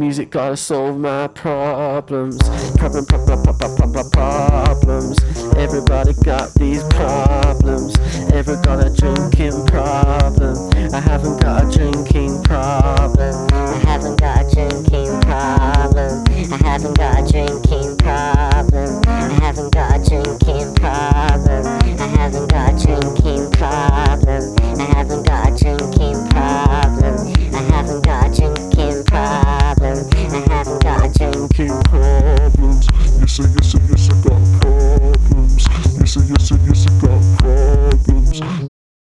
Music gotta solve my problems. Problems. Everybody got these problems. Ever got a drinking problem?